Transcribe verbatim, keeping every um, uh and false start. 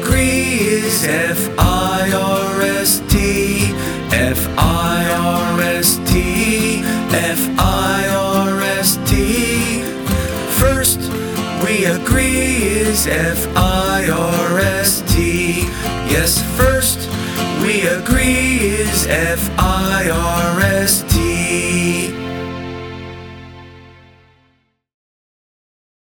agree is F I R S T, F I R S T, F I R S T. First, we agree is F I R S T. Yes, first, we agree is F I R S T.